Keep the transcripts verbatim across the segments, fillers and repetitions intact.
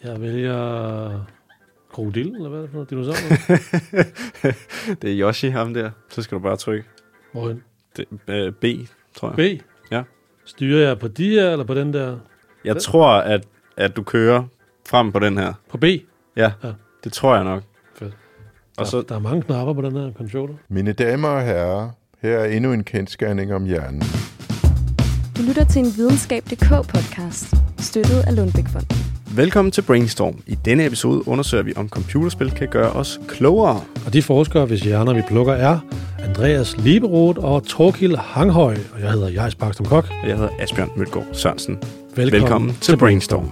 Jeg vælger krokodil, eller hvad er det for noget? Dinosaur? Det er Yoshi, ham der. Så skal du bare trykke. Hvorhen? Det, øh, B, tror jeg. B? Ja. Styrer jeg på de her, eller på den der? Jeg den? tror, at, at du kører frem på den her. På B? Ja, ja. Det tror jeg nok. Fedt. Og der, så... der er mange knapper på den her controller. Mine damer og herrer, her er endnu en kendsgerning om hjernen. Du lytter til en videnskab punktum d k podcast, støttet af Lundbeck-fonden. Velkommen til Brainstorm. I denne episode undersøger vi, om computerspil kan gøre os klogere. Og de forskere, hvis hjerner vi plukker, er Andreas Lieberoth og Torkild Hanghøj. Og jeg hedder Jais Bakstrøm Kok. Og jeg hedder Asbjørn Mølgaard Sørensen. Velkommen, Velkommen til, til Brainstorm.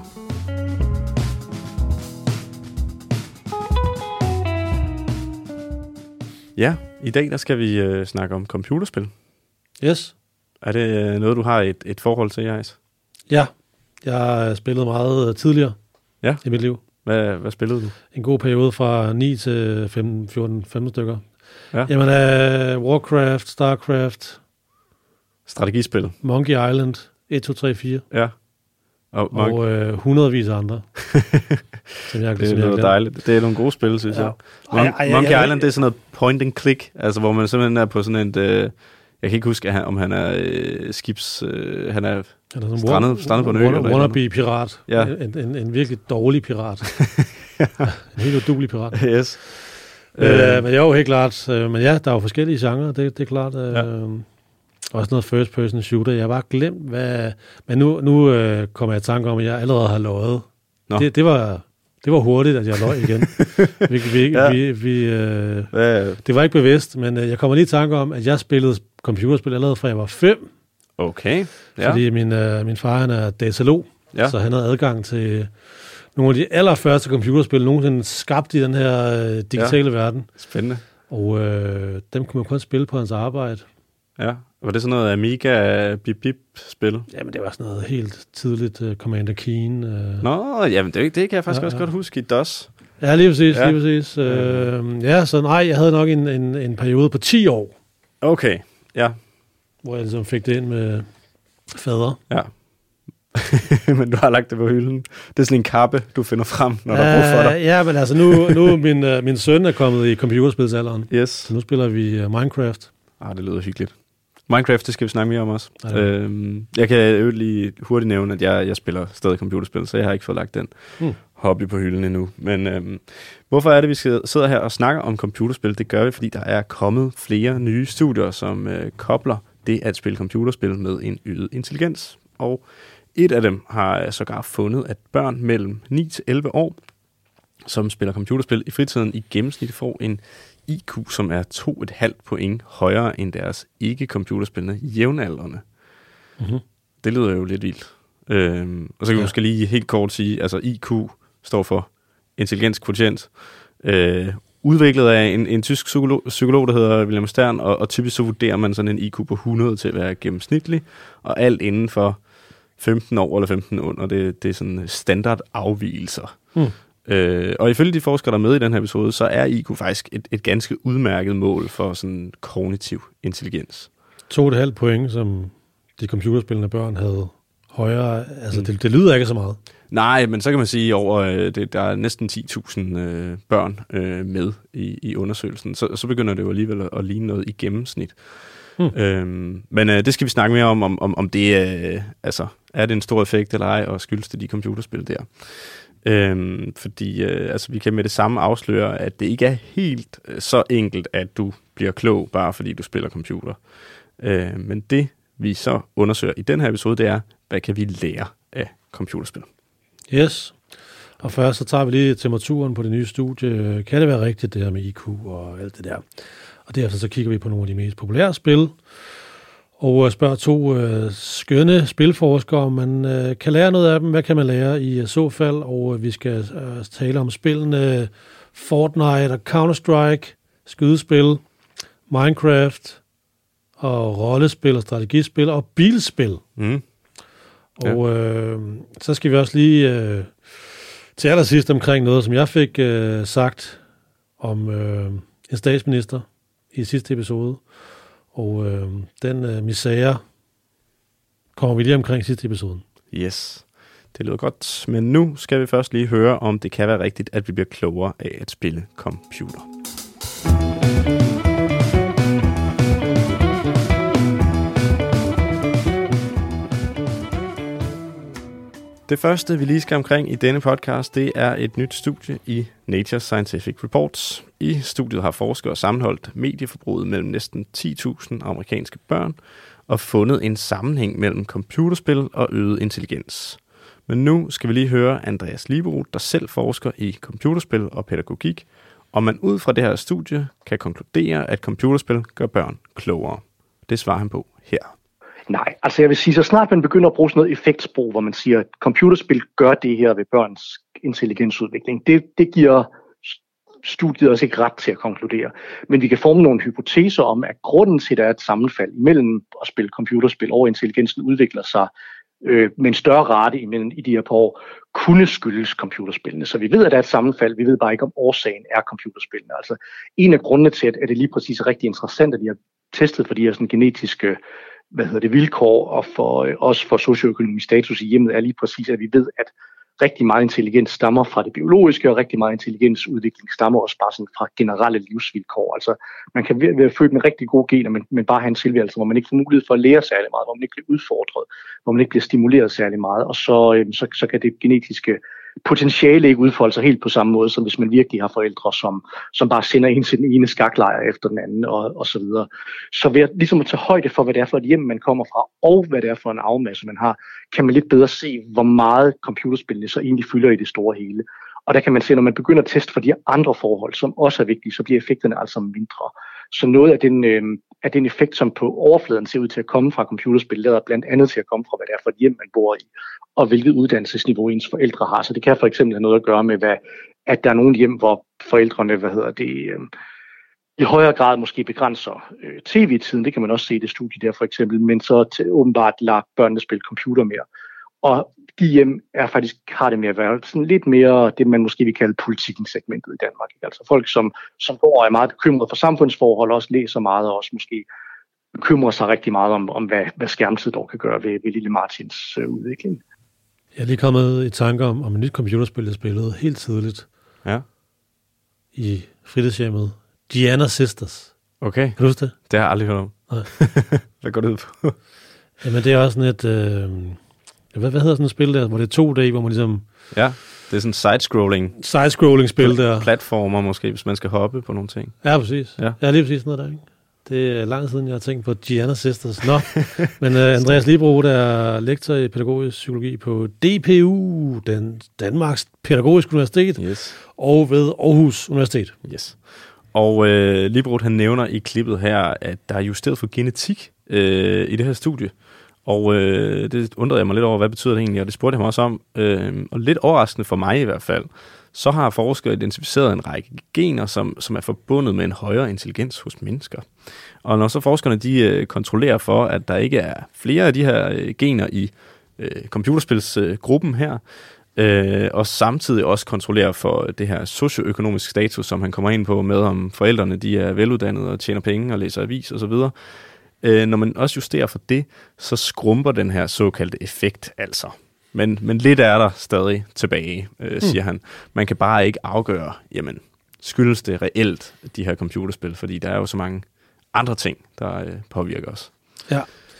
Ja, i dag der skal vi øh, snakke om computerspil. Yes. Er det øh, noget, du har et, et forhold til, Jais? Ja, jeg har spillet meget tidligere ja. i mit liv. Hvad, hvad spillede du? En god periode fra ni til femten, fjorten, femten stykker. Ja. Jamen, uh, Warcraft, Starcraft. Strategispil. Monkey Island, et, to, tre, fire. Ja. Og, og uh, hundredvis af andre. som jeg, det er noget dejligt. Det er nogle gode spil, synes ja. jeg. Mon- ej, ej, Monkey ej, ej, Island, det er sådan noget point and click, altså hvor man simpelthen er på sådan et... Øh, jeg kan ikke huske, han, om han er øh, skibs... Øh, han er strandet, strandet på en ø. Wanna, wannabe pirat. Ja. En, en, en virkelig dårlig pirat. ja. En helt uduelig pirat. Yes. Øh, men jo, helt klart. Øh, men ja, der er jo forskellige genrer, det, det er klart. Øh, ja. Også noget first person shooter. Jeg har bare glemt, hvad... Men nu, nu øh, kommer jeg i tanke om, at jeg allerede har løjet. Det, det var... Det var hurtigt, at jeg løg igen. vi, vi, ja. vi, vi, øh, det var ikke bevidst, men øh, jeg kommer lige i tanke om, at jeg spillede computerspil allerede fra jeg var fem. Okay. Ja. Fordi min, øh, min far han er datalog, ja. så han havde adgang til nogle af de allerførste computerspil, nogensinde skabt i den her øh, digitale ja. verden. Spændende. Og øh, dem kunne man kun spille på hans arbejde. Ja. Var det sådan noget Amiga bip-bip-spil? Jamen, det var sådan noget helt tidligt uh, Commander Keen. Uh. Nå, jamen det, det kan jeg faktisk ja, også ja. godt huske i DOS. Ja, lige præcis, ja. lige præcis. Uh, ja, så nej, jeg havde nok en, en, en periode på ti år. Okay, ja. Hvor jeg ligesom fik det ind med fader. Ja. Men du har lagt det på hylden. Det er sådan en kappe, du finder frem, når uh, der er brug for dig. Ja, men altså nu, nu min, uh, min søn er kommet i computerspilsalderen. Yes. Så nu spiller vi uh, Minecraft. Ah, det lyder hyggeligt. Minecraft, det skal vi snakke mere om også. Ja. Øhm, jeg kan jo lige hurtigt nævne, at jeg, jeg spiller stadig computerspil, så jeg har ikke fået lagt den hmm. hobby på hylden endnu. Men øhm, hvorfor er det, vi skal sidde her og snakke om computerspil? Det gør vi, fordi der er kommet flere nye studier, som øh, kobler det at spille computerspil med en øget intelligens. Og et af dem har sågar fundet, at børn mellem ni til elleve år, som spiller computerspil i fritiden, i gennemsnit får en I Q, som er to komma fem point højere end deres ikke-computerspillende jævnaldrende. Mm-hmm. Det lyder jo lidt vildt. Øhm, og så kan vi ja. måske lige helt kort sige, altså I Q står for intelligenskvotient, øh, udviklet af en, en tysk psykolog, psykolog, der hedder William Stern, og, og typisk så vurderer man sådan en I Q på hundrede til at være gennemsnitlig, og alt inden for femten år eller femten under, det, det er sådan standard afvigelser. Mm. Øh, og ifølge de forskere, der er med i den her episode, så er I Q faktisk et, et ganske udmærket mål for sådan kognitiv intelligens. to komma fem point, som de computerspillende børn havde højere. Altså, mm. det, det lyder ikke så meget. Nej, men så kan man sige, over det, der er næsten ti tusind øh, børn øh, med i, i undersøgelsen. Så, så begynder det jo alligevel at, at ligne noget i gennemsnit. Mm. Øhm, men øh, det skal vi snakke mere om, om, om, om det øh, altså, er det en stor effekt eller ej, og skyldes det de computerspil der. Øhm, fordi øh, altså, vi kan med det samme afsløre, at det ikke er helt øh, så enkelt, at du bliver klog, bare fordi du spiller computer. Øh, men det, vi så undersøger i den her episode, det er, hvad kan vi lære af computerspil? Yes. Og først så tager vi lige temperaturen på det nye studie. Kan det være rigtigt, det her med I Q og alt det der? Og derefter så kigger vi på nogle af de mest populære spil, og spørger to øh, skønne spilforskere, om man øh, kan lære noget af dem. Hvad kan man lære i uh, så fald? Og øh, vi skal øh, tale om spillene Fortnite og Counter-Strike, skydespil, Minecraft og rollespil og strategispil og bilspil. Mm. Ja. Og øh, så skal vi også lige øh, til allersidst omkring noget, som jeg fik øh, sagt om øh, en statsminister i sidste episode. Og øh, den øh, misære kommer vi lige omkring sidste episoden. Yes. Det lyder godt, men nu skal vi først lige høre, om det kan være rigtigt, at vi bliver klogere af at spille computer. Det første, vi lige skal omkring i denne podcast, det er et nyt studie i Nature Scientific Reports. I studiet har forskere sammenholdt medieforbruget mellem næsten ti tusind amerikanske børn og fundet en sammenhæng mellem computerspil og øget intelligens. Men nu skal vi lige høre Andreas Lieberud, der selv forsker i computerspil og pædagogik, og man ud fra det her studie kan konkludere, at computerspil gør børn klogere. Det svarer han på her. Nej, altså jeg vil sige, så snart man begynder at bruge sådan noget effektsprog, hvor man siger, at computerspil gør det her ved børns intelligensudvikling, det, det giver studiet også ikke ret til at konkludere. Men vi kan forme nogle hypoteser om, at grunden til, at der er et sammenfald imellem at spille computerspil og intelligensen udvikler sig øh, med en større rate imellem i de her par år, kunne skyldes computerspillene. Så vi ved, at der er et sammenfald. Vi ved bare ikke, om årsagen er computerspillene. Altså en af grundene til, at det lige præcis er rigtig interessant, at de har testet for de her sådan genetiske hvad hedder det, vilkår, og for, øh, også for socioøkonomisk status i hjemmet, er lige præcis, at vi ved, at rigtig meget intelligens stammer fra det biologiske, og rigtig meget intelligensudvikling stammer også bare sådan fra generelle livsvilkår. Altså, man kan være født med rigtig gode gener, men, men bare have en tilværelse, hvor man ikke får mulighed for at lære særlig meget, hvor man ikke bliver udfordret, hvor man ikke bliver stimuleret særlig meget, og så, øh, så, så kan det genetiske potentiale ikke udfolde sig helt på samme måde, som hvis man virkelig har forældre, som, som bare sender en til den ene skaklejr efter den anden, og, og så videre. Så ved at, ligesom at tage højde for, hvad det er for et hjem, man kommer fra, og hvad det er for en arvemasse, man har, kan man lidt bedre se, hvor meget computerspillene så egentlig fylder i det store hele. Og der kan man se, når man begynder at teste for de andre forhold, som også er vigtige, så bliver effekterne altså mindre. Så noget af den, øh, af den effekt, som på overfladen ser ud til at komme fra computerspil, lader blandt andet til at komme fra, hvad det er for et hjem, man bor i, og hvilket uddannelsesniveau ens forældre har. Så det kan for eksempel have noget at gøre med, hvad, at der er nogle hjem, hvor forældrene, hvad hedder det, øh, i højere grad måske begrænser øh, tv-tiden. Det kan man også se i det studie der for eksempel, men så til, åbenbart lader børnene spille computer mere. Og de hjem er faktisk, har det med at være sådan lidt mere det, man måske vil kalde politikken segmentet i Danmark. Ikke? Altså folk, som, som går og er meget bekymrede for samfundsforhold, også læser meget og også måske bekymrer sig rigtig meget om, om hvad, hvad skærmtid dog kan gøre ved, ved lille Martins øh, udvikling. Jeg er lige kommet i tanke om, om et nyt computerspil, jeg spillede helt tidligt Ja. i fritidshjemmet. Giana Sisters. Okay. Kan du huske det? Det har jeg aldrig hørt om. Nej. Hvad går det ud på? Jamen det er også sådan et... Øh, hvad, hvad hedder sådan et spil der, hvor det er to D, hvor man ligesom... Ja, det er sådan side-scrolling. Side-scrolling-spil der. Platformer måske, hvis man skal hoppe på nogle ting. Ja, præcis. Ja. Ja, lige præcis sådan noget der, ikke? Det er lang siden, jeg har tænkt på Giana Sisters. Nå, men uh, Andreas Lieberud er lektor i pædagogisk psykologi på D P U, den Danmarks Pædagogisk Universitet, Yes. og ved Aarhus Universitet. Yes. Og øh, Lieberud, han nævner i klippet her, at der er justeret for genetik øh, i det her studie. Og øh, det undrede jeg mig lidt over, hvad betyder det egentlig, og det spurgte jeg mig også om. Øh, og lidt overraskende for mig i hvert fald, så har forskere identificeret en række gener, som, som er forbundet med en højere intelligens hos mennesker. Og når så forskerne de øh, kontrollerer for, at der ikke er flere af de her øh, gener i øh, computerspilsgruppen øh, her, øh, og samtidig også kontrollerer for det her socioøkonomisk status, som han kommer ind på med, om forældrene de er veluddannede og tjener penge og læser avis osv., øh, når man også justerer for det, så skrumper den her såkaldte effekt altså. Men, men lidt er der stadig tilbage, øh, siger mm. han. Man kan bare ikke afgøre, jamen, skyldes det reelt, de her computerspil, fordi der er jo så mange andre ting, der øh, påvirker os. Ja.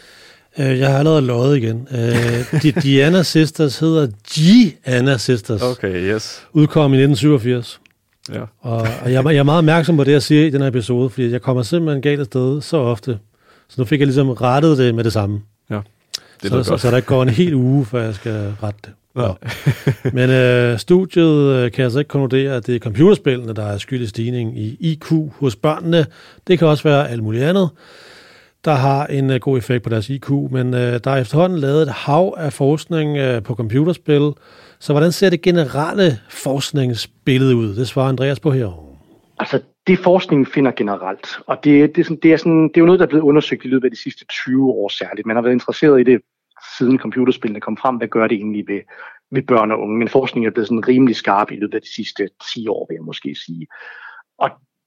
Øh, jeg har allerede løjet igen. Øh, de Giana Sisters hedder Giana Sisters. Okay, yes. Udkom i nitten syvogfirs. Ja. Og, og jeg, jeg er meget opmærksom på det, jeg siger i den her episode, fordi jeg kommer simpelthen galt af sted så ofte. Så nu fik jeg ligesom rettet det med det samme. Ja. Det så, så, så der ikke går en hel uge, før jeg skal rette det. Ja. Men øh, studiet øh, kan altså ikke konkludere, at det er computerspillene, der er skyld i stigning i I Q hos børnene. Det kan også være alt muligt andet, der har en uh, god effekt på deres I Q. Men øh, der er efterhånden lavet et hav af forskning øh, på computerspil. Så hvordan ser det generelle forskningsbillede ud? Det svarer Andreas på her. Altså, det forskningen finder generelt, og det, det, er sådan, det, er sådan, det er jo noget, der er blevet undersøgt i løbet af de sidste tyve år særligt. Man har været interesseret i det, siden computerspillene kom frem. Hvad gør det egentlig ved, ved børn og unge? Men forskningen er blevet sådan rimelig skarp i løbet af de sidste ti år, vil jeg måske sige. Og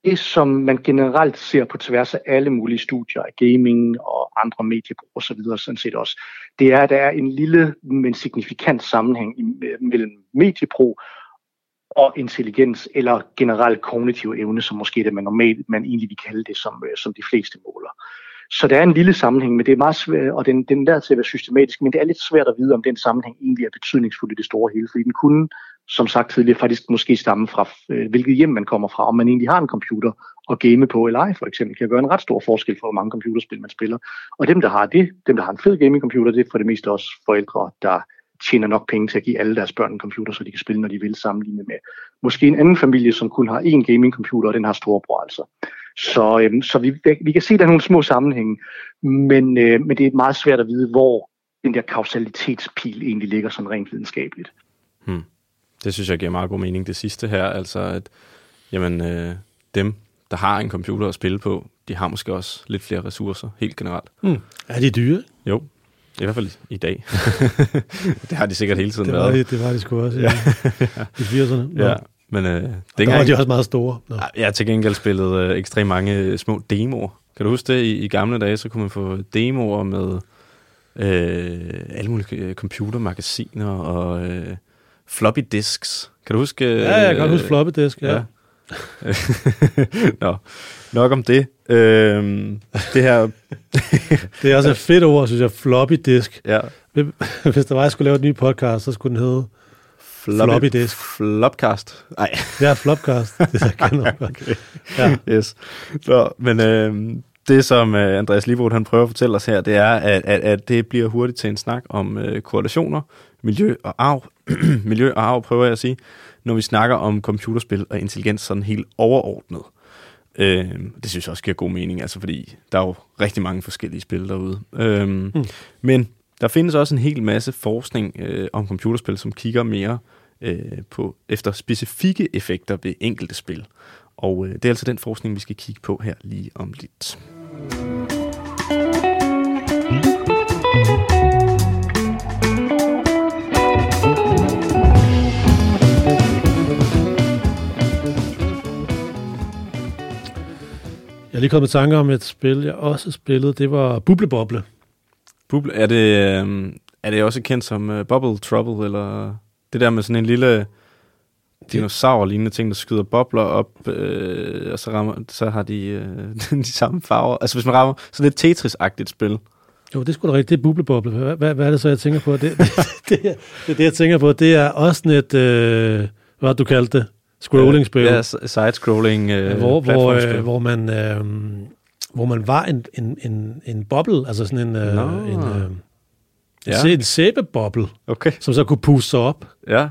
det, som man generelt ser på tværs af alle mulige studier af gaming og andre mediebrug og så videre, sådan set også, det er, at der er en lille, men signifikant sammenhæng mellem mediebrug og intelligens, eller generelt kognitiv evne, som måske det, man normalt man egentlig vil kalde det, som, som de fleste måler. Så der er en lille sammenhæng, men det er meget svært, og den, den der til at være systematisk, men det er lidt svært at vide, om den sammenhæng egentlig er betydningsfuld i det store hele, fordi den kunne, som sagt tidligere, faktisk måske stamme fra, øh, hvilket hjem man kommer fra, om man egentlig har en computer at game på eller ej, for eksempel, kan gøre en ret stor forskel for, hvor mange computerspil man spiller. Og dem, der har det, dem, der har en fed gaming-computer, det er for det meste også forældre, der tjener nok penge til at give alle deres børn en computer, så de kan spille, når de vil, sammenligne med måske en anden familie, som kun har én gaming-computer, og den har storebror altså. Så, øhm, så vi, vi kan se, at der er nogle små sammenhænge, men, øh, men det er meget svært at vide, hvor den der kausalitetspil egentlig ligger sådan rent videnskabeligt. Hmm. Det synes jeg giver meget god mening, det sidste her, altså at jamen, øh, dem, der har en computer at spille på, de har måske også lidt flere ressourcer, helt generelt. Hmm. Er de dyre? Jo. I hvert fald i dag. Det har de sikkert hele tiden det var været. Det, det var de sgu også, ja. I firserne. Ja, men øh, der var de også meget store. Nå. Jeg har til gengæld spillet øh, ekstremt mange små demoer. Kan du huske det? I, i gamle dage, så kunne man få demoer med øh, alle mulige computermagasiner og øh, floppy disks. Kan du huske? Øh, ja, jeg kan huske floppy disk, ja. ja. Nå, nok om det. Øhm, det her... det er også et fedt ord, synes jeg, floppy disk. Ja. Hvis der var, jeg skulle lave et ny podcast, så skulle den hedde floppy, floppy disk. Flopcast. Nej. Ja, flopcast. Det er jeg nok godt. Okay. Ja. Yes. Så, men øhm, det, som øh, Andreas Livold, han prøver at fortælle os her, det er, at, at, at det bliver hurtigt til en snak om øh, korrelationer, miljø og arv. miljø og arv, prøver jeg at sige, når vi snakker om computerspil og intelligens sådan helt overordnet. Øh, det synes jeg også giver god mening, altså fordi der er jo rigtig mange forskellige spil derude. Øh, mm. Men der findes også en hel masse forskning øh, om computerspil, som kigger mere øh, på efter specifikke effekter ved enkelte spil. Og øh, det er altså den forskning, vi skal kigge på her lige om lidt. Jeg er lige kommet i tanke om et spil, jeg også spillede. Det var Bubble-Bobble. Bubble, er det, øh, er det også kendt som uh, Bubble Trouble, eller det der med sådan en lille dinosaur-lignende ting, der skyder bobler op, øh, og så, rammer, så har de øh, de samme farver. Altså hvis man rammer sådan lidt Tetris-agtigt spil. Jo, det er sgu da rigtigt. Det er Bubble-Bobble. Hvad, hvad, hvad er det så, jeg tænker på? Det, det, det, det, det, det jeg tænker på, det er også sådan et, øh, hvad du kaldte det? Scrolling-spil. Ja, side-scrolling øh, hvor, hvor, øh, hvor, man, øh, hvor man var en, en, en, en boble, altså sådan en, øh, no. en, øh, ja. en sæbeboble, okay. som så kunne puste sig op. Ja.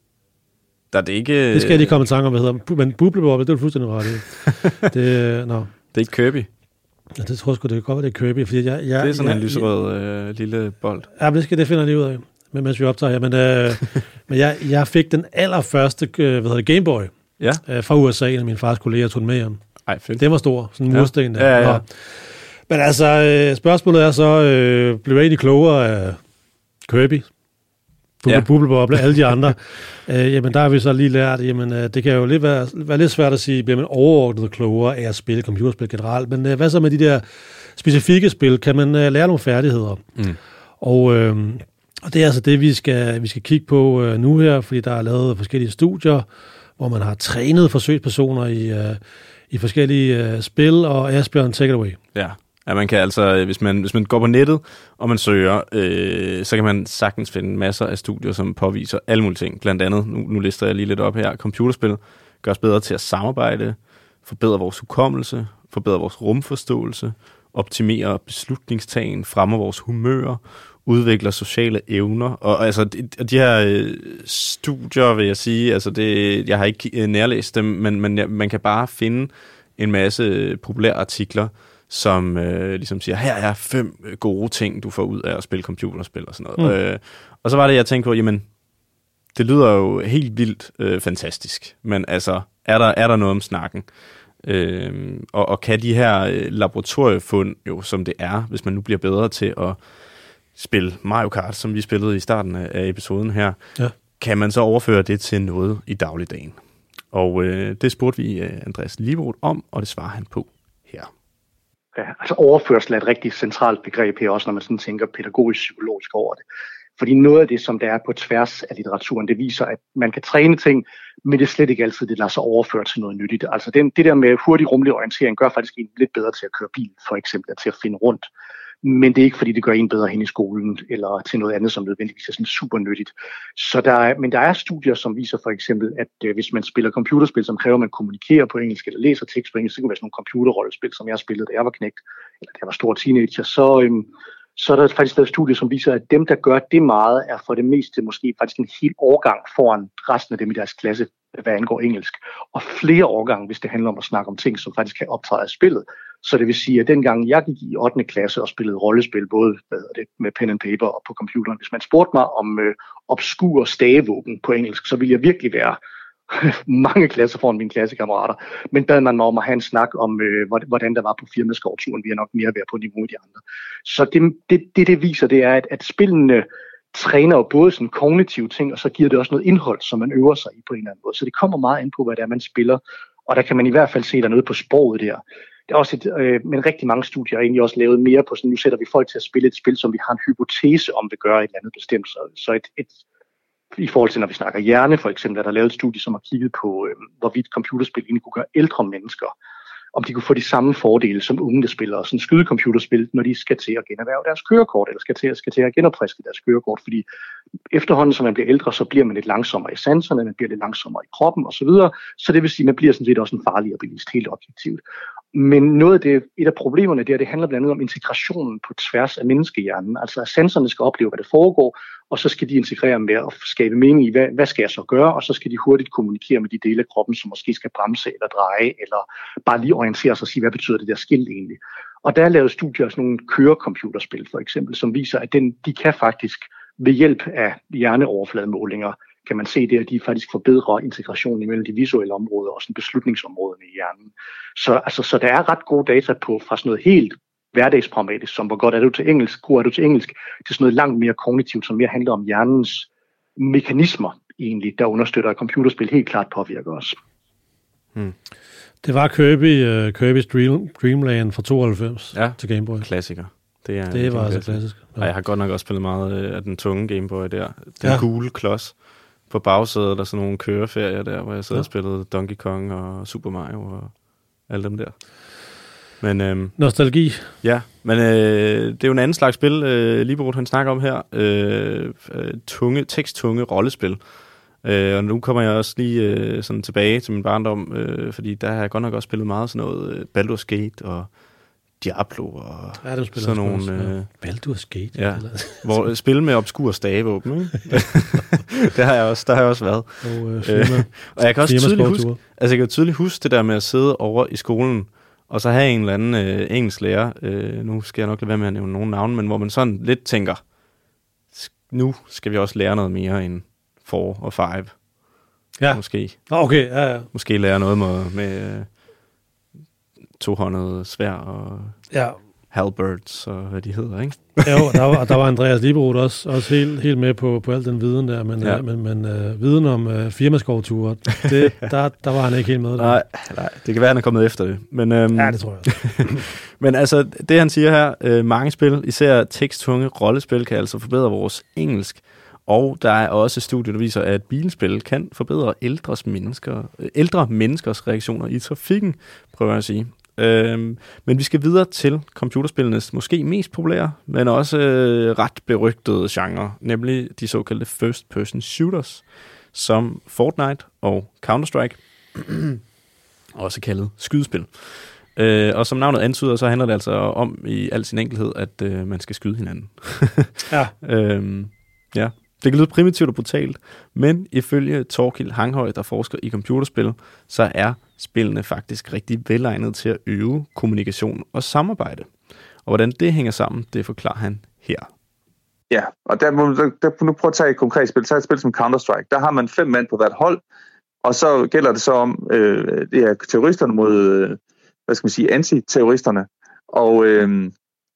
Der er det ikke... Det skal jeg lige komme i tanke om, hvad hedder. Men Bubble-Bobble, det er du fuldstændig ret i. det, no. det er ikke Kirby. Ja, det tror jeg sgu, det kan godt være, det er Kirby. Fordi jeg, jeg, det er sådan jeg, en lyserød øh, lille bold. Ja, men det skal det finder jeg lige ud af, men, mens vi optager her. Men, øh, men jeg, jeg fik den allerførste øh, hvad hedder det, Game Boy. Ja. Øh, fra U S A, en af mine fars kolleger tog den med hjem. Ej, fedt. Det var stor, sådan en ja. mursten der. Ja, ja, ja. Men altså, øh, spørgsmålet er så, øh, blev jeg egentlig klogere af Kirby, Bubble, ja. Bubble, alle de andre. øh, jamen, der har vi så lige lært, jamen, øh, det kan jo lidt være, være lidt svært at sige, bliver man overordnet klogere af at spille computerspil generelt, men øh, hvad så med de der specifikke spil? Kan man øh, lære nogle færdigheder? Mm. Og, øh, og det er altså det, vi skal, vi skal kigge på øh, nu her, fordi der er lavet forskellige studier, hvor man har trænet forsøgspersoner i, uh, i forskellige uh, spil, og Asbjørn, take it away. Ja, ja man kan altså, hvis man, hvis man går på nettet, og man søger, øh, så kan man sagtens finde masser af studier, som påviser alle mulige ting. Blandt andet, nu, nu lister jeg lige lidt op her, computerspil gør os bedre til at samarbejde, forbedre vores hukommelse, forbedre vores rumforståelse, optimere beslutningstagen, fremme vores humør, udvikler sociale evner, og altså de, de her øh, studier, vil jeg sige, altså det, jeg har ikke øh, nærlæst dem, men, men ja, man kan bare finde en masse populære artikler, som øh, ligesom siger, her er fem gode ting, du får ud af at spille computerspil og sådan noget. Mm. Øh, og så var det, jeg tænkte på, jamen, det lyder jo helt vildt øh, fantastisk, men altså, er der, er der noget om snakken? Øh, og, og kan de her øh, laboratoriefund, jo som det er, hvis man nu bliver bedre til at spille Mario Kart, som vi spillede i starten af episoden her, ja. Kan man så overføre det til noget i dagligdagen? Og øh, det spurgte vi øh, Andreas Lieroth om, og det svarer han på her. Ja, altså overførsel er et rigtig centralt begreb her, også når man sådan tænker pædagogisk-psykologisk over det. Fordi noget af det, som der er på tværs af litteraturen, det viser, at man kan træne ting, men det er slet ikke altid, det lader sig overføre til noget nyttigt. Altså den, det der med hurtig rummelig orientering gør faktisk en lidt bedre til at køre bil, for eksempel, til at finde rundt. Men det er ikke, fordi det gør en bedre hen i skolen, eller til noget andet, som nødvendigvis er sådan super nyttigt. Så der er, men der er studier, som viser for eksempel, at øh, hvis man spiller computerspil, som kræver, at man kommunikerer på engelsk, eller læser tekst på engelsk, så kan det være sådan nogle computerrollespil, som jeg spillede, da jeg var knægt, eller da jeg var stor teenager, så... Øh, så er der faktisk lavet studier, som viser, at dem, der gør det meget, er for det meste måske faktisk en hel årgang foran resten af dem i deres klasse, hvad angår engelsk. Og flere årgange, hvis det handler om at snakke om ting, som faktisk kan optræde af spillet. Så det vil sige, at dengang jeg gik i ottende klasse og spillede rollespil, både hvad det, med pen and paper og på computeren, hvis man spurgte mig om øh, obskur stavevåben på engelsk, så ville jeg virkelig være mange klasser foran mine klassekammerater. Men bad man mig om at have en snak om, øh, hvordan der var på firmaskovturen, vi er nok mere være på niveau i de andre. Så det, det, det, det viser, det er, at, at spillene træner jo både sådan kognitive ting, og så giver det også noget indhold, som man øver sig i på en eller anden måde. Så det kommer meget ind på, hvad det er, man spiller. Og der kan man i hvert fald se, der noget på sproget der. Det er også et, øh, men rigtig mange studier er egentlig også lavet mere på sådan, nu sætter vi folk til at spille et spil, som vi har en hypotese om, vil gøre et eller andet bestemt. Så, så et, et i forhold til, når vi snakker hjerne, for eksempel, er der lavet et studie, som har kigget på, øh, hvorvidt computerspil egentlig kunne gøre ældre mennesker, om de kunne få de samme fordele som unge, der spiller sådan skydecomputerspil, når de skal til at generhverve deres kørekort, eller skal til, skal til at genopfriske deres kørekort, fordi efterhånden, som man bliver ældre, så bliver man lidt langsommere i sanserne, man bliver lidt langsommere i kroppen osv., så, så det vil sige, at man bliver sådan set også en farligere bilist, helt objektivt. Men noget af det, et af problemerne der, det handler blandt andet om integrationen på tværs af menneskehjernen. Altså at sensorerne skal opleve, hvad der foregår, og så skal de integrere med at skabe mening i, hvad, hvad skal jeg så gøre, og så skal de hurtigt kommunikere med de dele af kroppen, som måske skal bremse eller dreje, eller bare lige orientere sig og sige, hvad betyder det der skilt egentlig. Og der er lavet studier af sådan nogle kørecomputerspil for eksempel, som viser, at den, de kan faktisk ved hjælp af hjerneoverflademålinger, kan man se det, at de faktisk forbedrer integrationen imellem de visuelle områder og sådan beslutningsområderne i hjernen. Så, altså, så der er ret gode data på fra sådan noget helt hverdagspragmatisk, som hvor godt er du til engelsk, god er du til engelsk, til sådan noget langt mere kognitivt, som mere handler om hjernens mekanismer egentlig, der understøtter, at computerspil helt klart påvirker os. Hmm. Det var Kirby, uh, Kirby's Dream, Dreamland fra tooghalvfems ja, til Game Boy. Klassiker. Det, er det var altså klassisk. Ja. Og jeg har godt nok også spillet meget af den tunge Game Boy der. Den ja. gule klods. På bagsædet der sådan nogle køreferier der, hvor jeg sad ja. og spillede Donkey Kong og Super Mario og alle dem der. Men, øhm, nostalgi. Ja, men øh, det er jo en anden slags spil, øh, Lieroth han snakker om her. Øh, øh, tunge, teksttunge rollespil. Øh, og nu kommer jeg også lige øh, sådan tilbage til min barndom, øh, fordi der har jeg godt nok også spillet meget sådan noget øh, Baldur's Gate og Diablo og ja, det sådan nogle... Øh, Baldur's Gate? Ja, hvor spil med obskur stavevåben, ikke? det har jeg også, der har jeg også været. Og, øh, firma, øh, og jeg kan også tydeligt huske, altså jeg kan tydeligt huske det der med at sidde over i skolen, og så have en eller anden øh, engelsk lærer, øh, nu skal jeg nok lade være med at nævne nogen navne, men hvor man sådan lidt tænker, nu skal vi også lære noget mere end four og five. Ja. Måske. Okay, ja, ja. Måske lære noget med, med øh, tohåndede svær og ja. halberds og hvad de hedder, ikke? Jo, der var, der var Andreas Lieroth også, også helt, helt med på, på al den viden der, men, ja. uh, men, men uh, viden om uh, firmaskovture, det, der, der var han ikke helt med. Der. Nej, nej, det kan være, han er kommet efter det. Men, øhm, ja, det tror jeg. men altså, det han siger her, øh, mange spil, især teksttunge rollespil, kan altså forbedre vores engelsk. Og der er også studier, der viser, at bilspil kan forbedre ældres mennesker, ældre menneskers reaktioner i trafikken, prøver jeg at sige. Øhm, men vi skal videre til computerspillenes måske mest populære, men også øh, ret berygtede genre, nemlig de såkaldte first-person shooters, som Fortnite og Counter-Strike, også kaldet skydespil. Øh, og som navnet antyder, så handler det altså om i al sin enkelhed, at øh, man skal skyde hinanden. ja. øhm, ja. Det kan lyde primitivt og brutalt, men ifølge Torkild Hanghøj, der forsker i computerspil, så er spillene faktisk rigtig velegnet til at øve kommunikation og samarbejde. Og hvordan det hænger sammen, det forklarer han her. Ja, og der må der, der, nu prøve at tage et konkret spil. Tag et spil som Counter-Strike. Der har man fem mand på hvert hold, og så gælder det så om øh, det er terroristerne mod, øh, hvad skal man sige, antiterroristerne. Og øh,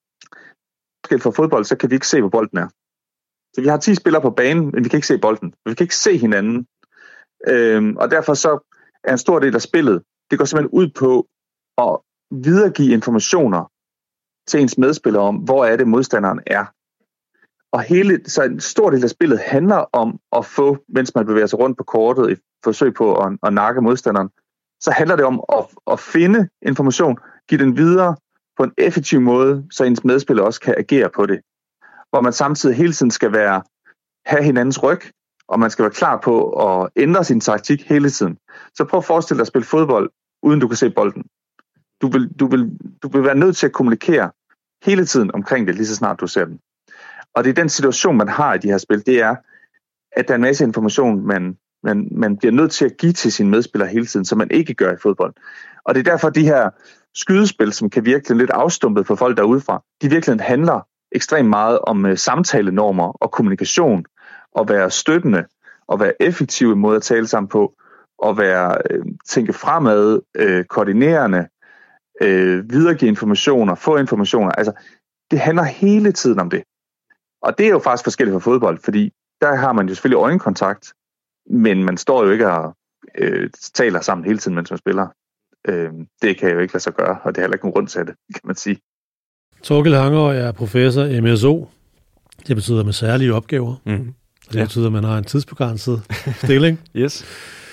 for fodbold, så kan vi ikke se, hvor bolden er. Så vi har ti spillere på banen, men vi kan ikke se bolden. Vi kan ikke se hinanden. Øhm, og derfor så er en stor del af spillet. Det går simpelthen ud på at videregive informationer til ens medspillere om, hvor er det modstanderen er. Og hele, så en stor del af spillet handler om at få, mens man bevæger sig rundt på kortet i forsøg på at, at nakke modstanderen, så handler det om at, at finde information, give den videre på en effektiv måde, så ens medspillere også kan agere på det. Hvor man samtidig hele tiden skal være, have hinandens ryg, og man skal være klar på at ændre sin taktik hele tiden. Så prøv at forestille dig at spille fodbold, uden du kan se bolden. Du vil, du vil, du vil være nødt til at kommunikere hele tiden omkring det, lige så snart du ser den. Og det er den situation, man har i de her spil, det er, at der er en masse information, man, man, man bliver nødt til at give til sine medspillere hele tiden, som man ikke gør i fodbold. Og det er derfor, de her skydespil, som kan virke lidt afstumpet for folk derudefra, de virkelig handler ekstremt meget om uh, samtalenormer og kommunikation, og være støttende, og være effektive måde at tale sammen på, og være uh, tænke fremad, uh, koordinerende, uh, videregive informationer, få informationer. Altså, det handler hele tiden om det. Og det er jo faktisk forskelligt fra fodbold, fordi der har man jo selvfølgelig øjenkontakt, men man står jo ikke og øh, taler sammen hele tiden, mens man spiller. Øh, det kan jo ikke lade sig gøre, og det er heller ikke nogen grund til det, kan man sige. Torkild Hanghøj er professor M S O. Det betyder med særlige opgaver. Mm. Det ja. betyder, at man har en tidsbegrænset stilling. Yes.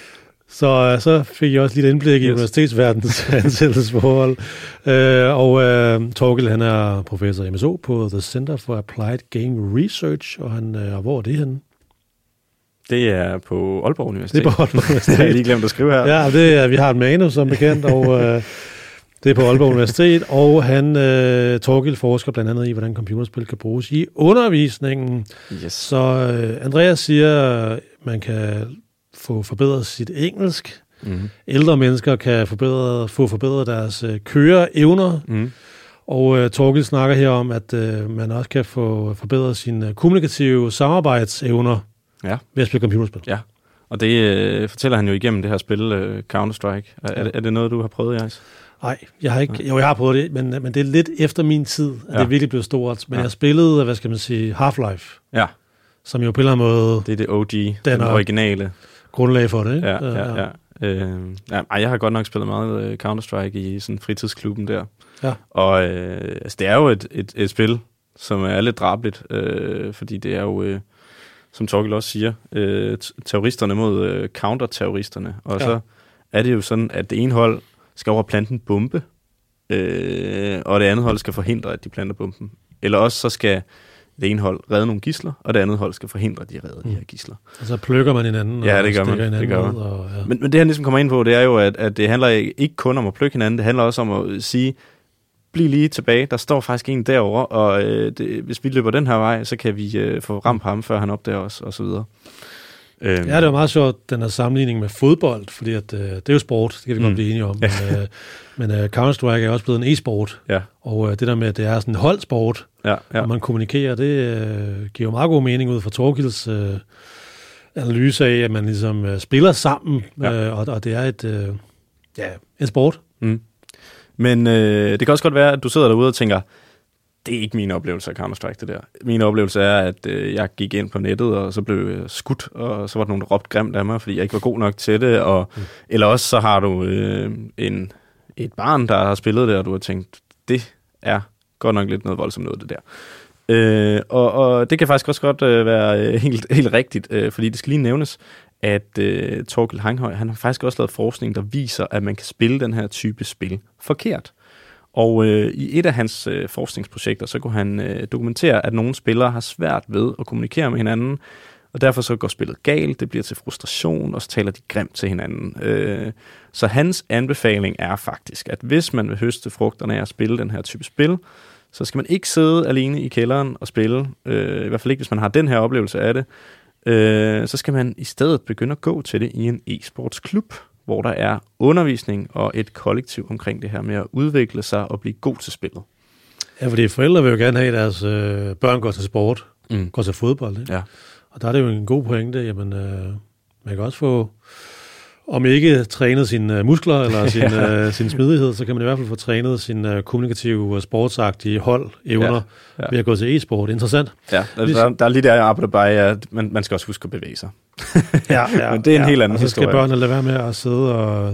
Så, så fik jeg også lidt indblik i yes. universitetsverdens ansættelsesforhold. Øh, og øh, Torkild, han er professor M S O på The Center for Applied Game Research, og han, øh, hvor er det henne? Det er på Aalborg Universitet. Det er på Aalborg Universitet. Det har jeg lige glemt at skrive her. Ja, det er, vi har et manus som bekendt, og øh, det er på Aalborg Universitet, og han, øh, Torkild, forsker blandt andet i, hvordan computerspil kan bruges i undervisningen. Yes. Så øh, Andreas siger, at man kan få forbedret sit engelsk. Mm. Ældre mennesker kan forbedre, få forbedret deres øh, køreevner. Mm. Og øh, Torkild snakker her om, at øh, man også kan få forbedret sine øh, kommunikative samarbejdsevner ja. ved at spille computerspil. Ja, og det øh, fortæller han jo igennem det her spil, øh, Counter-Strike. Er, ja. er, er det noget, du har prøvet, Jais? Nej, jeg har ikke. Jo, jeg har prøvet det, men, men det er lidt efter min tid, at ja. det virkelig blev stort. Men ja. jeg spillede, hvad skal man sige, Half-Life. Ja. Som jo på en eller anden måde... Det er det O G, den originale. Grundlag for det, ikke? Ja, ja, ja. Øh, ja, jeg har godt nok spillet meget Counter-Strike i sådan fritidsklubben der. Ja. Og øh, altså, det er jo et, et, et spil, som er lidt drabeligt, øh, fordi det er jo, øh, som Torkild også siger, øh, terroristerne mod øh, counter-terroristerne. Og ja. så er det jo sådan, at det ene hold skal over at plante en bombe, øh, og det andet hold skal forhindre, at de planter bomben. Eller også så skal det ene hold redde nogle gidsler, og det andet hold skal forhindre, at de redder mm. de her gidsler. Og så plukker man hinanden, ja, og det gør man. hinanden det gør man. ud. Og, ja. men, men det han ligesom kommer ind på, det er jo, at, at det handler ikke kun om at plukke hinanden, det handler også om at sige, bliv lige tilbage, der står faktisk en derovre, og øh, det, hvis vi løber den her vej, så kan vi øh, få ramt ham, før han opdager os, og så videre. Øhm. Ja, det er meget sjovt, den her sammenligning med fodbold, fordi at, øh, det er jo sport, det kan vi mm. godt blive enige om, men, øh, men øh, Counter-Strike er også blevet en e-sport, ja. og øh, det der med, at det er sådan en holdsport, ja, ja. og man kommunikerer, det øh, giver jo meget god mening ud fra Torkilds øh, analyse af, at man ligesom øh, spiller sammen, ja. øh, og, og det er et, øh, ja, en sport. Mm. Men øh, det kan også godt være, at du sidder derude og tænker, det er ikke min oplevelse af Counter-Strike, det der. Min oplevelse er, at øh, jeg gik ind på nettet, og så blev jeg skudt, og så var der nogen, der råbte grimt af mig, fordi jeg ikke var god nok til det. Og, mm. Eller også så har du øh, en, et barn, der har spillet det, og du har tænkt, det er godt nok lidt noget voldsomt noget, det der. Øh, og, og det kan faktisk også godt øh, være øh, helt, helt rigtigt, øh, fordi det skal lige nævnes, at øh, Torkild Hanghøj, han har faktisk også lavet forskning, der viser, at man kan spille den her type spil forkert. Og øh, i et af hans øh, forskningsprojekter, så kunne han øh, dokumentere, at nogle spillere har svært ved at kommunikere med hinanden, og derfor så går spillet galt, det bliver til frustration, og så taler de grimt til hinanden. Øh, så hans anbefaling er faktisk, at hvis man vil høste frugterne af at spille den her type spil, så skal man ikke sidde alene i kælderen og spille, øh, i hvert fald ikke, hvis man har den her oplevelse af det, øh, så skal man i stedet begynde at gå til det i en e-sportsklub, hvor der er undervisning og et kollektiv omkring det her med at udvikle sig og blive god til spillet. Ja, fordi forældre vil jo gerne have, at deres øh, børn går til sport, mm. går til fodbold. Ikke? Ja. Og der er det jo en god pointe, jamen øh, man kan også få om ikke trænet sine uh, muskler eller sin, ja. uh, sin smidighed, så kan man i hvert fald få trænet sine uh, kommunikative, uh, sportsagtige holdevner ja. Ja. ved at gå til e-sport. Interessant. Ja, der, der, der er lige der, jeg arbejder bare, at man, man skal også huske at bevæge sig. ja, ja, Men det er en ja. helt anden og så skal historie. børnene lade være med at sidde og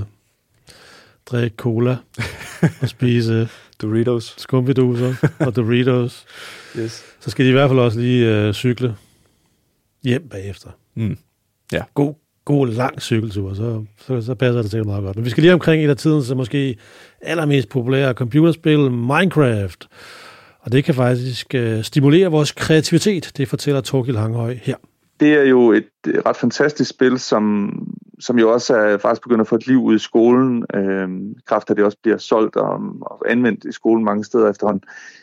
drikke cola og spise Doritos. skumfiduser og Doritos. Yes. Så skal de i hvert fald også lige uh, cykle hjem bagefter. Mm. Ja. God, god lang cykeltur, så, så, så passer det til meget godt. Men vi skal lige omkring et af tiden, så måske allermest populære computerspil, Minecraft. Og det kan faktisk uh, stimulere vores kreativitet. Det fortæller Torkild Hanghøj her. Det er jo et ret fantastisk spil, som, som jo også er faktisk begyndt at få et liv ud i skolen. Øhm, kraft af det også bliver solgt og, og anvendt i skolen mange steder efterhånden.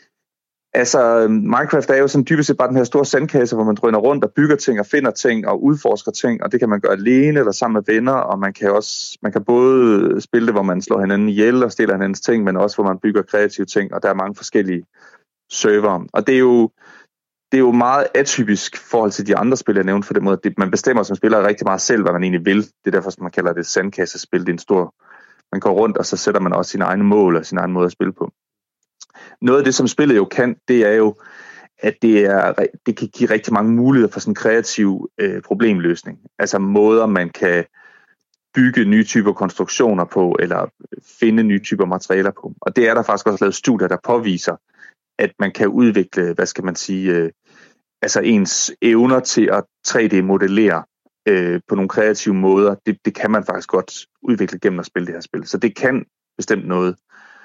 Altså, Minecraft er jo sådan dybest set bare den her store sandkasse, hvor man drøner rundt og bygger ting og finder ting og udforsker ting, og det kan man gøre alene eller sammen med venner, og man kan også man kan både spille det, hvor man slår hinanden ihjel og stiller hinandens ting, men også hvor man bygger kreative ting, og der er mange forskellige servere. Og det er jo det er jo meget atypisk i forhold til de andre spil, jeg nævnte, for den måde, at man bestemmer som spiller rigtig meget selv, hvad man egentlig vil. Det er derfor, man kalder det sandkassespil. Det er en stor, man går rundt, og så sætter man også sine egne mål og sin egen måde at spille på. Noget af det, som spillet jo kan, det er jo, at det, er, det kan give rigtig mange muligheder for sådan en kreativ øh, problemløsning. Altså måder, man kan bygge nye typer konstruktioner på, eller finde nye typer materialer på. Og det er der faktisk også lavet studier, der påviser, at man kan udvikle, hvad skal man sige, øh, altså ens evner til at tre D-modellere øh, på nogle kreative måder, det, det kan man faktisk godt udvikle gennem at spille det her spil. Så det kan bestemt noget.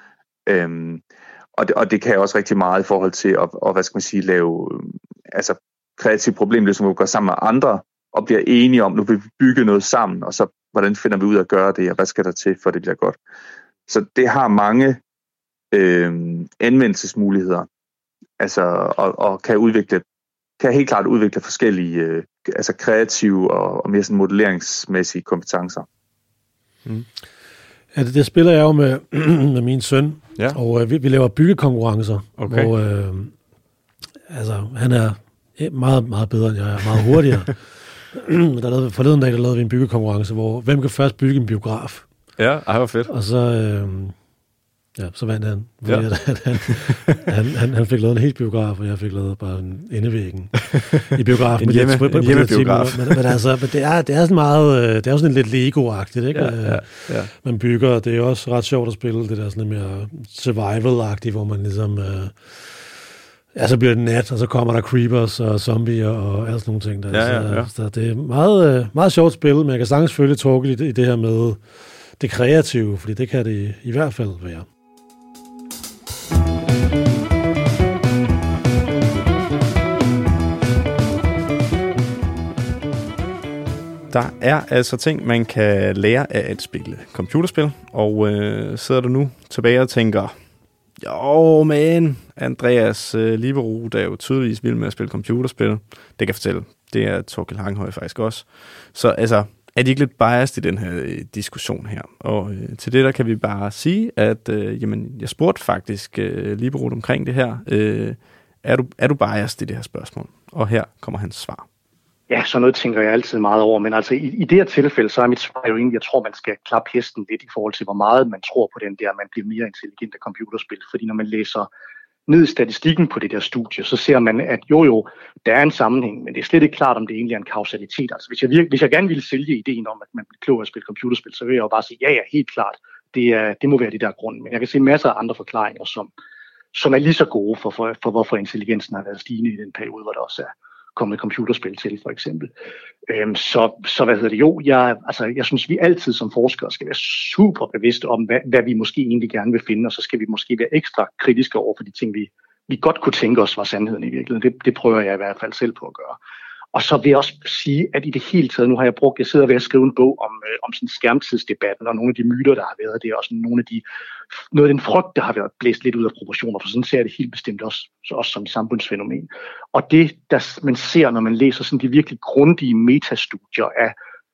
Øhm, og, det, og det kan også rigtig meget i forhold til at, og, hvad skal man sige, lave altså kreative problemløsninger, hvor vi går sammen med andre og bliver enige om, nu vil vi bygge noget sammen, og så hvordan finder vi ud af at gøre det, og hvad skal der til, for det bliver godt. Så det har mange øh, anvendelsesmuligheder, altså, og, og kan udvikle, kan helt klart udvikle forskellige øh, altså kreative og, og mere sådan modelleringsmæssige kompetencer. Mm. Ja, det, det spiller jeg jo med, med min søn, ja. og øh, vi, vi laver byggekonkurrencer, okay. hvor øh, altså, han er meget, meget bedre end jeg er, meget hurtigere. der lavede, forleden dag der lavede vi en byggekonkurrence, hvor hvem kan først bygge en biograf? Ja, ej, hvor fedt. Og så, øh, ja, så vandt han. Ja. Han, han, han, han fik lavet en helt biograf, og jeg fik lavet bare en endevæggen i biografen. en hjemme, en hjemmebiograf. Men, men, altså, men det, er, det er sådan meget, det er jo sådan lidt Lego-agtigt, ikke? Ja, ja, ja. Man bygger, det er jo også ret sjovt at spille, det der sådan lidt mere survival-agtigt, hvor man ligesom, øh, ja, så bliver det nat, og så kommer der creepers og zombier og alle sådan nogle ting. Der. Ja, ja, ja. Så, så det er meget, meget sjovt spil, men jeg kan sagtens følge Torkild i, i det her med det kreative, fordi det kan det i hvert fald være. Der er altså ting, man kan lære af at spille computerspil, og øh, sidder du nu tilbage og tænker, jo, men Andreas øh, Libero, der er jo tydeligvis vild med at spille computerspil. Det kan jeg fortælle. Det er Torkild Hanghøj faktisk også. Så altså, er de ikke lidt biased i den her øh, diskussion her? Og øh, til det der kan vi bare sige, at øh, jamen, jeg spurgte faktisk øh, Libero omkring det her. Øh, er, du, er du biased i det her spørgsmål? Og her kommer hans svar. Ja, sådan noget tænker jeg altid meget over, men altså i, i det her tilfælde, så er mit svar jo egentlig, jeg tror, man skal klappe hesten lidt i forhold til, hvor meget man tror på den der, man bliver mere intelligent af computerspil. Fordi når man læser ned i statistikken på det der studie, så ser man, at jo jo, der er en sammenhæng, men det er slet ikke klart, om det egentlig er en kausalitet. Altså hvis jeg, virke, hvis jeg gerne ville sælge ideen om, at man bliver klogere at spille computerspil, så vil jeg jo bare sige, ja ja, helt klart, det, er, det må være det der grund. Men jeg kan se masser af andre forklaringer, som, som er lige så gode for, for, for, hvorfor intelligensen har været stigende i den periode, hvor der også er kommet computerspil til, for eksempel. Øhm, så, så hvad hedder det? Jo, jeg, altså, jeg synes, vi altid som forskere skal være super bevidste om, hvad, hvad vi måske egentlig gerne vil finde, og så skal vi måske være ekstra kritiske over for de ting, vi, vi godt kunne tænke os var sandheden i virkeligheden. Det, det prøver jeg i hvert fald selv på at gøre. Og så vil jeg også sige, at i det hele taget, nu har jeg brugt, jeg sidder ved at skrive en bog om, øh, om sådan skærmtidsdebatten, og nogle af de myter, der har været, det er også nogle af de, noget af den frygt, der har været blæst lidt ud af proportioner, for sådan ser jeg det helt bestemt også, så også som samfundsfænomen. Og det, der man ser, når man læser sådan de virkelig grundige metastudier af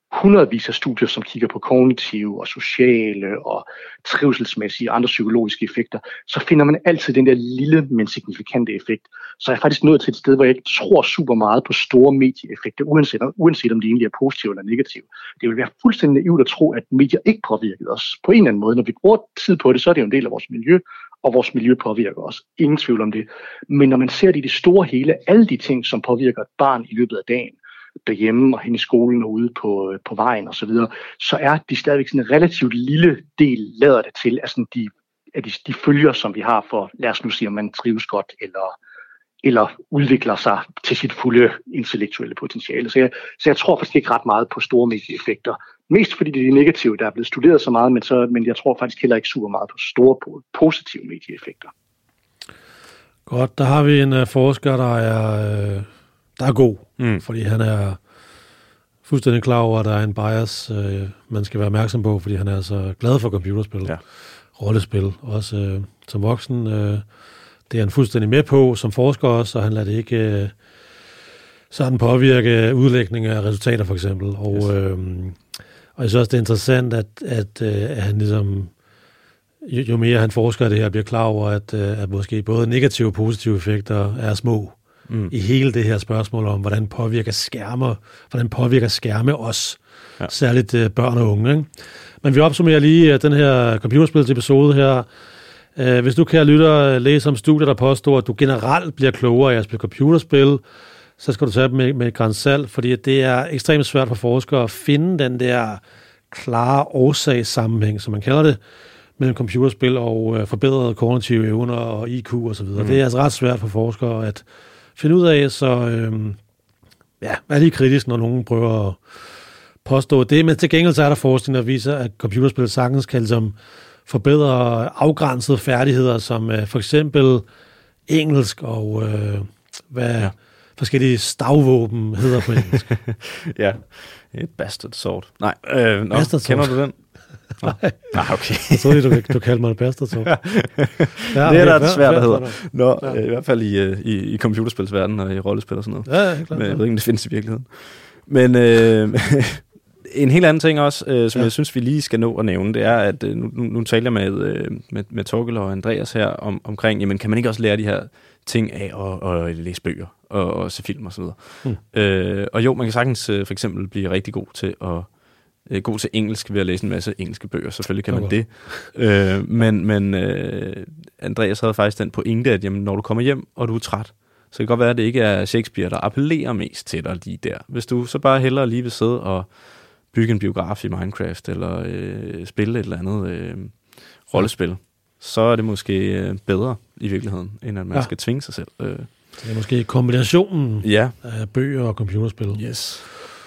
hundredvis af studier, som kigger på kognitive og sociale og trivselsmæssige og andre psykologiske effekter, så finder man altid den der lille, men signifikante effekt. Så er jeg faktisk nået til et sted, hvor jeg ikke tror super meget på store medieeffekter, uanset, uanset om de egentlig er positive eller negative. Det vil være fuldstændig naivt at tro, at medier ikke påvirker os på en eller anden måde. Når vi bruger tid på det, så er det jo en del af vores miljø, og vores miljø påvirker os. Ingen tvivl om det. Men når man ser det i det store hele, alle de ting, som påvirker et barn i løbet af dagen, derhjemme og hen i skolen og ude på, på vejen og så videre, så er de stadigvæk sådan en relativt lille del, lader det til, af, sådan de, af de, de følger, som vi har for, lad os nu sige, om man trives godt eller, eller udvikler sig til sit fulde intellektuelle potentiale. Så jeg, så jeg tror faktisk ikke ret meget på store medieeffekter. Mest fordi det er de negative, der er blevet studeret så meget, men, så, men jeg tror faktisk heller ikke super meget på store positive medieeffekter. Godt, der har vi en uh, forsker, der er... Uh der er god, mm. fordi han er fuldstændig klar over, at der er en bias, øh, man skal være opmærksom på, fordi han er så glad for computerspil, ja. rollespil, også øh, som voksen. Øh, det er han fuldstændig med på som forsker også, og han lader det ikke øh, sådan påvirke udlægning af resultater for eksempel. Og, yes. øh, og jeg synes også, det er interessant, at, at, øh, at han ligesom, jo, jo mere han forsker det her, bliver klar over, at, øh, at måske både negative og positive effekter er små. Mm. I hele det her spørgsmål om, hvordan påvirker skærme, hvordan påvirker skærme os, ja. Særligt uh, børn og unge. Ikke? Men vi opsummerer lige uh, den her computerspilsepisode her. Uh, hvis du, kære lytter, læser om studier, der påstår, at du generelt bliver klogere af at spille computerspil, så skal du tage dem med, med et gran salt, fordi det er ekstremt svært for forskere at finde den der klare årsagssammenhæng, som man kalder det, mellem computerspil og uh, forbedrede kognitive evner og I Q osv. Mm. Det er altså ret svært for forskere at finde ud af, så øhm, ja, er lige kritisk, når nogen prøver at påstå det. Men til gengæld så er der forskning, der viser, at computerspil sagtens kan ligesom forbedre afgrænsede færdigheder, som øh, for eksempel engelsk og øh, hvad ja. forskellige stavvåben hedder på engelsk. Ja, et bastard sword. Nej, øh, no, bastard sword. Kender du den? Nej. Nej, okay. Jeg troede lige, du, du kaldte mig en bastard sword. Ja, det er da okay, svært, der hedder. Nå, ja. øh, i hvert fald i, i, i computerspilsverdenen og i rollespil og sådan noget. Ja, ja, klart. Men jeg ved ikke, om det findes i virkeligheden. Men øh, en helt anden ting også, øh, som ja. jeg synes, vi lige skal nå at nævne, det er, at øh, nu, nu taler jeg med, øh, med, med Torkel og Andreas her om, omkring, jamen kan man ikke også lære de her ting af at, at læse bøger og, og se film og så videre. Hmm. Øh, og jo, man kan sagtens øh, for eksempel blive rigtig god til at øh, god til engelsk ved at læse en masse engelske bøger. Selvfølgelig kan man det. øh, men men øh, Andreas havde faktisk den pointe, at jamen, når du kommer hjem, og du er træt, så kan det godt være, at det ikke er Shakespeare, der appellerer mest til dig lige der. Hvis du så bare hellere lige vil sidde og bygge en biograf i Minecraft, eller øh, spille et eller andet øh, rollespil, så er det måske øh, bedre i virkeligheden, end at man ja. skal tvinge sig selv. Øh. Det er måske kombinationen ja. af bøger og computerspil. Yes.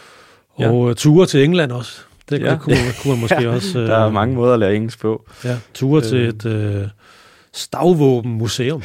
Og ja. ture til England også. Det, ja. det kunne, kunne man måske ja. også... Øh, der er mange måder at lære engelsk på. Ja, ture øh. til et øh, stavvåbenmuseum.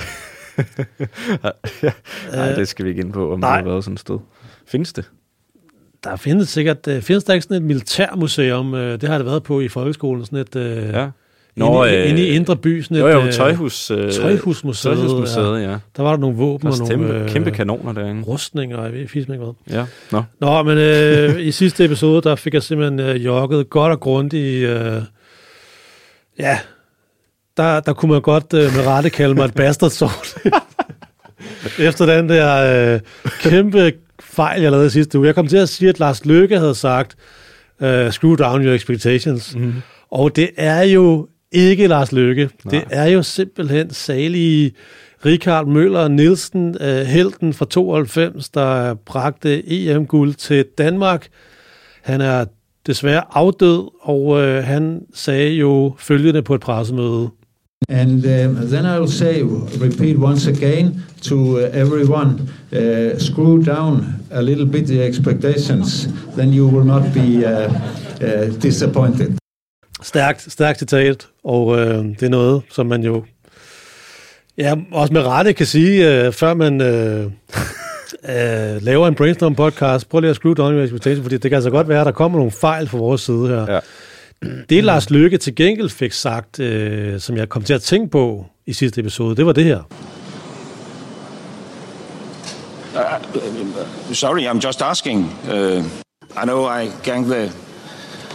Nej, det skal vi ikke ind på, om Nej. der har været sådan et sted. Findes det? Der findes sikkert... Øh, findes der ikke sådan et militærmuseum? Øh, det har det været på i folkeskolen. Sådan et... Øh, ja. Nå, inde, øh, inde i Indre By, sådan et jo, jo, tøjhus, øh, tøjhusmuseet. Tøjhusmuseet, ja. ja. Der var der nogle våben og nogle kæmpe, kæmpe kanoner derinde. Rustninger, jeg ved fisk ikke hvad. Ja, nå. Nå, men øh, i sidste episode, der fik jeg simpelthen øh, jogget godt og grundigt. Øh, ja, der, der kunne man godt øh, med rette kalde mig et bastard sword. Efter den der øh, kæmpe fejl, jeg lavede i sidste uge. Jeg kom til at sige, at Lars Løkke havde sagt, øh, screw down your expectations. Mm. Og det er jo ikke Lars Løkke. Nej. Det er jo simpelthen salige Richard Møller Nielsen, uh, helten fra tooghalvfems, der bragte E M-guld til Danmark. Han er desværre afdød, og uh, han sagde jo følgende på et pressemøde. And uh, then I'll say, repeat once again to uh, everyone, uh, screw down a little bit the expectations, then you will not be uh, uh, disappointed. Stærkt, stærkt citat, og øh, det er noget, som man jo ja, også med rette kan sige, øh, før man øh, øh, laver en brainstorm-podcast. Prøv lige at screw down your expectation, fordi det kan altså godt være, at der kommer nogle fejl fra vores side her. Ja. Det Lars Løkke til gengæld fik sagt, øh, som jeg kom til at tænke på i sidste episode, det var det her. Uh, sorry, I'm just asking. Uh, I know I ganked the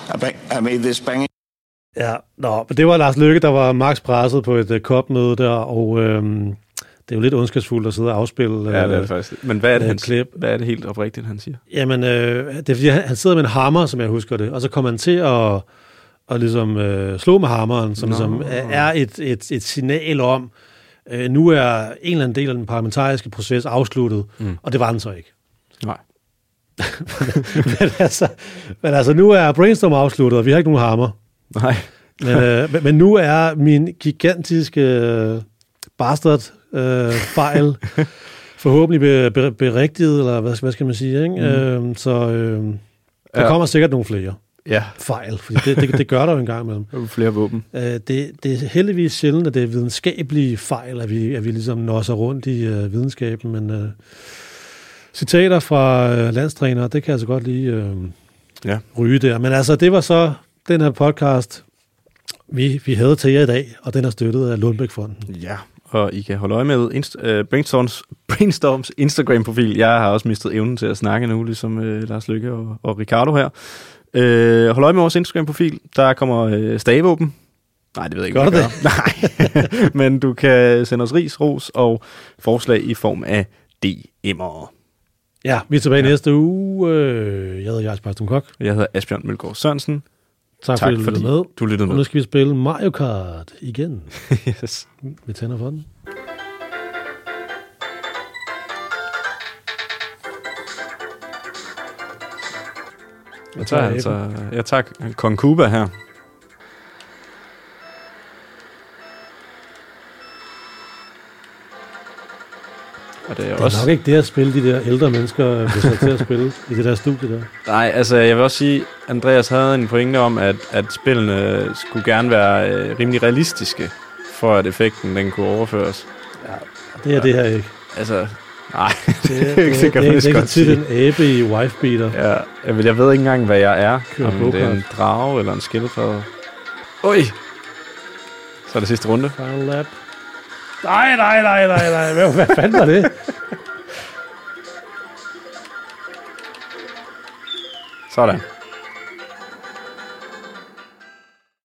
I, bang, I made this banging. Ja, nå, men det var Lars Løkke, der var max presset på et uh, kopmøde der, og øhm, det er jo lidt ondskabsfuldt at sidde og afspille. Ja, det er det faktisk. Men hvad er det, han, klip. hvad er det helt oprigtigt, han siger? Jamen, øh, det er fordi, han, han sidder med en hammer, som jeg husker det, og så kommer han til at, at ligesom, øh, slå med hammeren, som ligesom er et, et, et signal om, øh, nu er en eller anden del af den parlamentariske proces afsluttet, mm. og det var den så ikke. Nej. men, altså, men altså, nu er brainstorm afsluttet, og vi har ikke nogen hammer. Nej. men, øh, men, men nu er min gigantiske øh, bastard øh, fejl forhåbentlig be, be, berigtiget, eller hvad, hvad skal man sige, ikke? Mm. Øh, så øh, der ja. kommer sikkert nogle flere ja. fejl, fordi det, det, det gør der jo en gang imellem. Flere våben. Øh, det, det er heldigvis sjældent, at det er videnskabelige fejl, at vi, at vi ligesom nosser rundt i øh, videnskaben, men øh, citater fra øh, landstrænere, det kan altså godt lige øh, ja. ryge der. Men altså, det var så den her podcast, vi, vi havde til jer i dag, og den er støttet af Lundbæk-fonden. Ja, og I kan holde øje med Inst- uh, Brainstorms, Brainstorms Instagram-profil. Jeg har også mistet evnen til at snakke nu, ligesom uh, Lars Løkke og, og Ricardo her. Uh, hold øje med vores Instagram-profil. Der kommer uh, stavåben. Nej, det ved jeg ikke, gør det? Nej, men du kan sende os ris, ros og forslag i form af D M'ere. Ja, vi er tilbage ja. næste uge. Jeg hedder Jars Barstum Kok. Jeg hedder Asbjørn Mølgaard Sørensen. Tak, tak fordi du lyttede med. Du lyttede med. Og nu skal vi spille Mario Kart igen. Yes. Vi tænder for den. Jeg tager, altså, jeg tager Kong Kuba her. Og det er, det er også... nok ikke det at spille, de der ældre mennesker bliver sat til at spille i det der studie der. Nej, altså jeg vil også sige, Andreas havde en pointe om, at, at spillene skulle gerne være øh, rimelig realistiske, for at effekten den kunne overføres. Ja, det er ja. det her ikke. Altså, nej, det, det, det, det kan man det, det, godt sige. Det er en abe i wifebeater. Ja, jeg, vil, jeg ved ikke engang, hvad jeg er. Kører om det er en drage eller en skildpadde. Oj! Så er det sidste runde. Final lap. Nej, nej, nej, nej, nej. Hvad, hvad fanden var det? Sådan.